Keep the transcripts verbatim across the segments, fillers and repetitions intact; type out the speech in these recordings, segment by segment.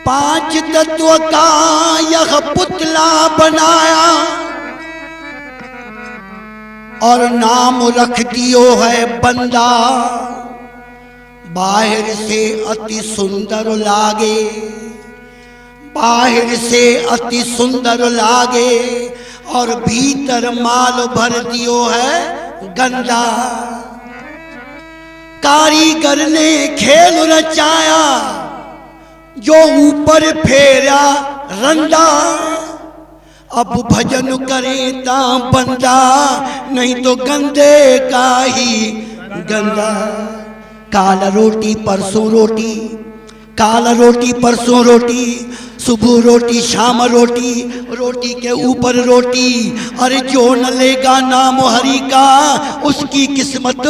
पांच तत्व का यह पुतला बनाया और नाम रख दियो है बंदा। बाहर से अति सुंदर लागे, बाहर से अति सुंदर लागे और भीतर माल भर दियो है गंदा। कारीगर ने खेल रचाया जो ऊपर फेरा रंदा। अब भजन करे ता बंदा, नहीं तो गंदे का ही गंदा। काल रोटी परसों रोटी, काल रोटी परसों रोटी, सुबह रोटी शाम रोटी, रोटी के ऊपर रोटी। अरे जो न लेगा नाम हरि का उसकी किस्मत।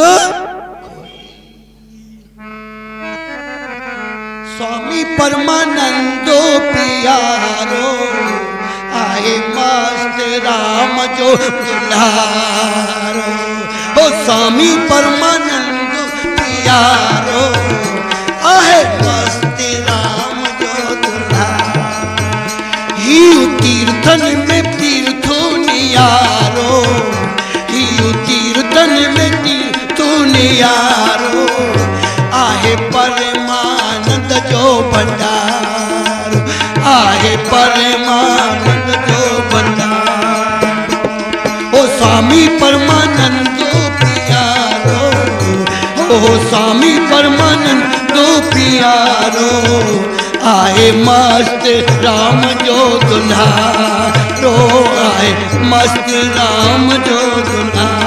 स्वामी परमानंदो प्यारो आए मस्त राम जो दुलारो। ओ स्वामी परमानंदो प्यारो आए मस्त राम जो दुलारो। ही तीर्थन में तीर्थो नियारो, ही तीर्थन में तीर्थो नियारो। आहे परमानंद जो भंडारो, आहे परमानंद जो भंडारो। ओ स्वामी परमानंद प्यारो, ओ स्वामी परमानंद प्यारो। आए मस्त राम जो दुल्हारो, आए मस्त राम जो दुल्हारो।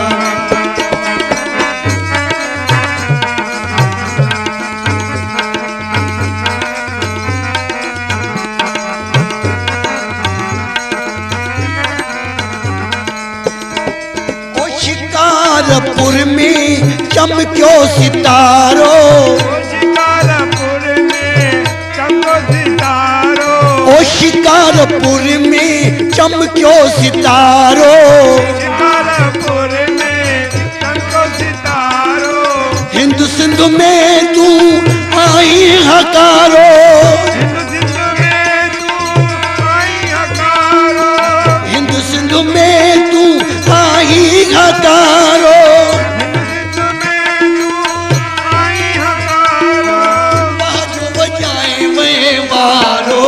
शिकारपुर में चमक्यो सितारो, शिकारपुर में चमको सितारो। ओ शिकारपुर में चमक्यो सितारो, शिकारपुर में चमको सितारो। हिंदू सिंधु में तू आई हकारो, हिंदू सिंधु में तू आई हकारो। हिंदू सिंधु में तू आई हकारो। हिंदू में तू आई हकारो। बाजो बजाए वे वारो,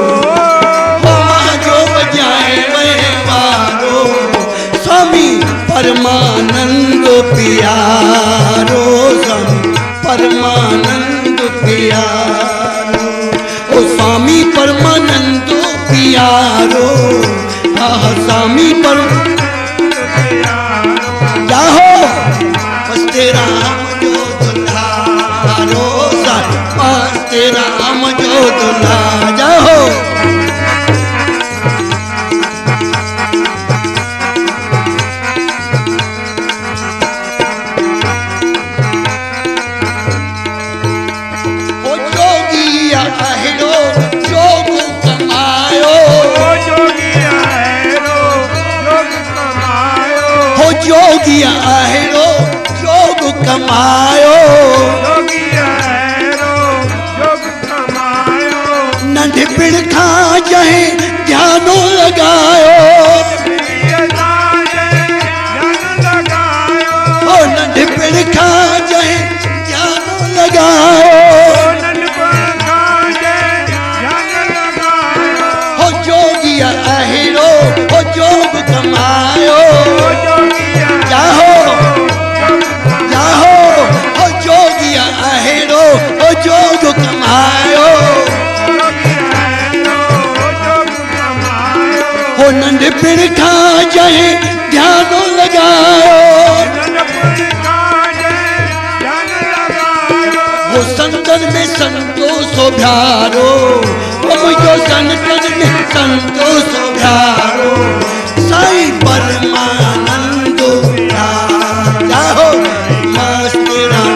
बाजो बजाए वे वारो। स्वामी परमानंद प्यारो, स्वामी परमानंद प्यारो। ओ स्वामी परमानंद प्यारो, आह स्वामी परमानंद जाहो मस्त राम जो दुल्हारो, मस्त राम जो दुल्हा जाहो। ओ जोगिया अहिरो जोग कमायो, ओ जोगिया अहिरो जोग कमायो। हो जोगिया अहिरो जोग कमायो। जोगिया अहिरो जोग कमायो। नंढपिण खां जहे ध्यानो लगायो, ओ नंढपिण खां जहे ध्यानो लगायो। हो जोगिया अहिरो हो जोग कमायो, जाहो जाहो। हो जोगिया अहिरो हो जोग कमायो। हो नंढपिण खां जहे ध्यानो लगायो। वो संतन में संतोष भ्यारो, वो मुझो संतन में संतोष भ्यारो। साईं परमानंद जाहो मस्त राम।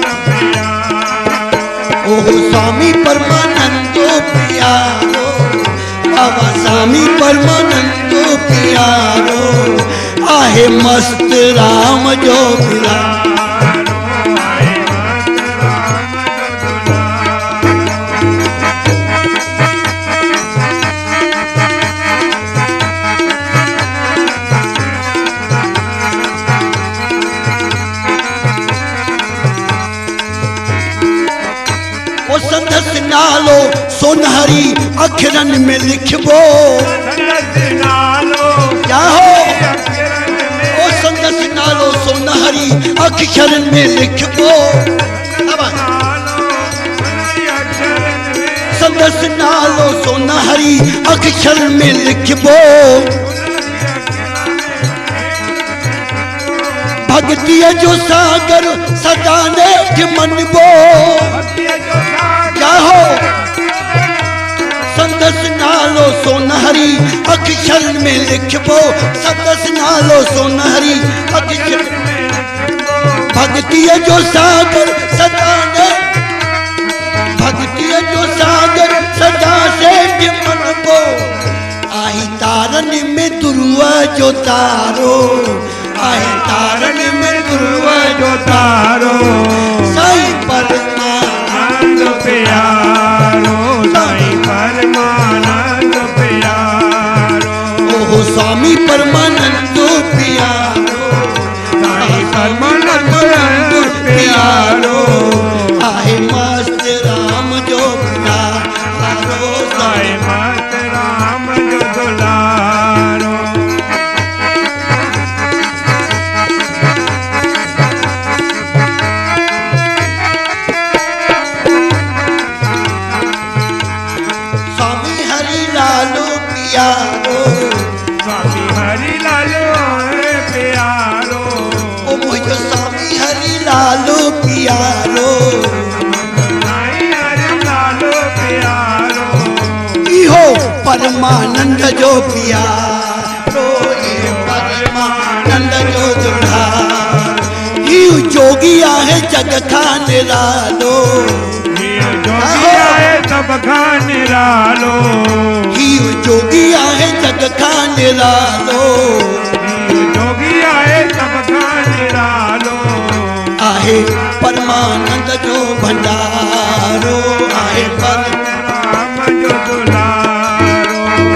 ओ स्वामी परमानंद प्यारो, बाबा स्वामी परमानंद प्यारो। आहे मस्त राम जो प्यारो। ओ संदस नालो सोनहरी अखरन में लिखबो संदस नालो क्या हो अखरन में ओ संदस नालो सोनहरी अखरन में लिखबो संदस नालो सोनहरी अक्षर में लिखबो भक्ति जो सागर सदाने के मनबो क्या हो संदस नालो सोनहरी अक्षर में लिखबो संदस नालो सोनहरी अक्षर भक्ति जो सागर सदाने भक्ति जो सागर सदा से मन को आई तारन में दुर्वा जो तारो आई तारन में दुर्वा जो तारो साईं परमानंद प्यारो साईं परमानंद प्यारो ओहो स्वामी परमानंद प्यारो साईं परमानंद प्यारो आहे मस्त राम जो प्यारो साईं मस्त राम जो दुलारो स्वामी हरि लालो प्यारो स्वामी हरि लालो प्यारो ओ मुझे स्वामी हरि लालो प्यारो साईं हरि लालो प्यारो इहो परमानंद जो प्यारो इहो परमानंद जो दुल्हार इहो जोगी आहे जग खान लालो जोगी आए सब खान लालो इहो जोगी आहे जग खान लालो जोगी आए सब खान लालो आहे परमानंद जो भंडारो आहे पर राम जो दुलारो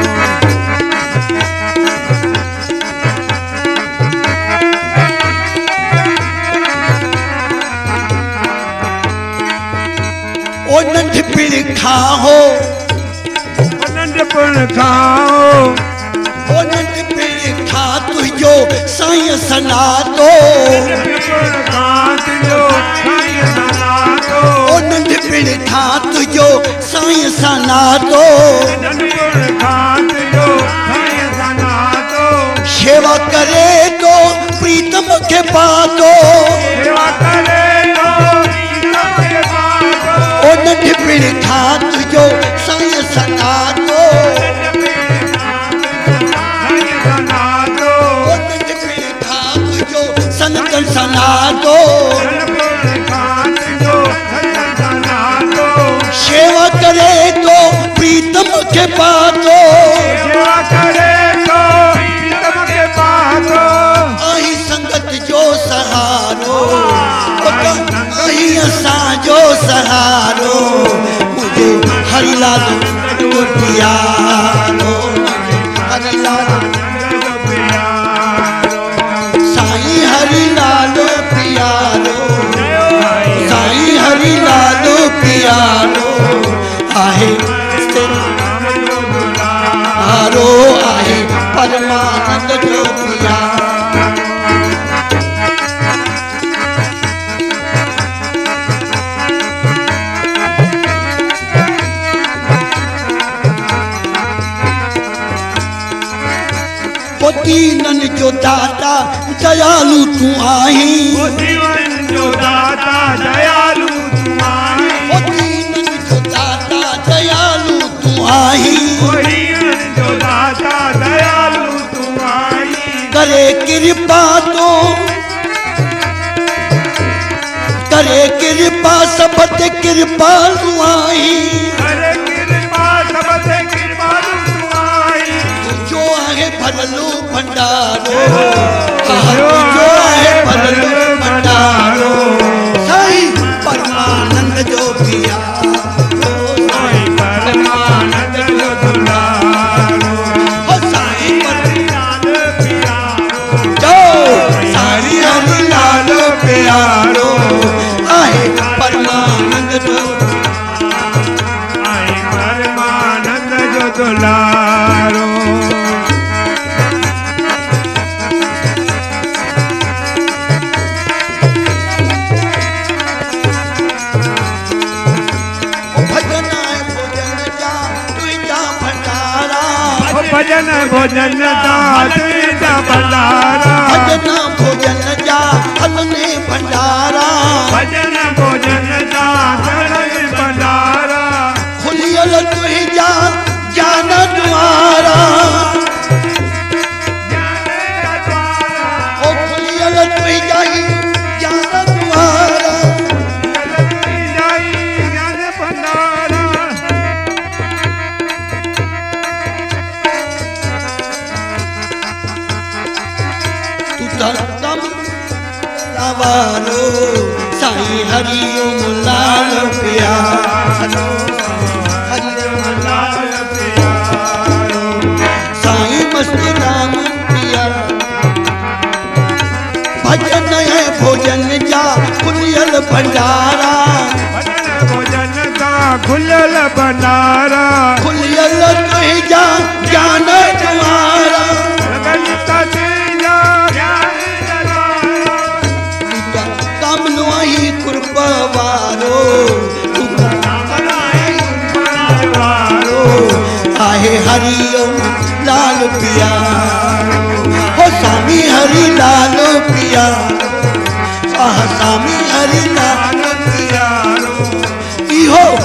ओ नंढपिण खाओ नंढपुण खाओ ओ नंढपिण खा तुझो साईं सनातो नंढपुण खा तुझो साईं सनातो ओ नंढपिण खा तुझो साईं सनातो नंढपुण खा तुझो साईं सनातो सेवा करे तो प्रीतम के पातो सेवा करे तो प्रीतम के पातो ओ नंढपिण खा तुझो साईं सनातो साईं सनातो ओ नंढपिण खा तुझो सनतन सनातो नंढपुण खा तुझो साईं सनातो सेवा करे तो प्रीतम के पातो सेवा करे तो प्रीतम के पातो आही संगत जो सहारो आही असांजो सहारो मुझे हरिलाल जो प्यारो हरिलाल साईं हरिलाल प्यारो साईं हरिलाल प्यारो आहे हारो आहे परमानंद जो प्यारो दीनन जो दाता दयालु तू आही ओ जीवन जो दाता दयालु तू आई ओ दीनन जो दाता दयालु तू आही ओ जीवन जो दाता दयालु तू आई करे कृपा तो करे कृपा सबत कृपा आई करे कृपा सबते कृपा तू आई जो आहे भरलू भंडारो जो जो आहे आहे भरलू भरलू भंडारो भंडारो साईं परमानंद जो प्यारो साईं परमानंद जो दुलारो ओ साईं हरिलाल प्यारो जो सारी हरिलाल प्यारो आहे परमानंद जो भजन भोजन दास भंडारा भजन भोजन जा हलने भंडारा भजन भोजन दास भंडारा खुलियल तुहि जा ज्ञान द्वारा ओ खुलियल तुहि जाई ज्ञान द्वारा तू धर्म लावारो साईं हरिओम लाल प्यारो हरिओम लाल प्यारो साईं मस्त राम पिया भजन है भोजन जा खुलियल भंडारा भजन भोजन का खुलल भंडारा खुलियल तुहि जा ज्ञान द्वारा कामनवाही कृपवारो आहे हरिओम लाल प्यारो हो स्वामी हरि लाल प्यारो आह स्वामी हरि लाल प्यारो इहो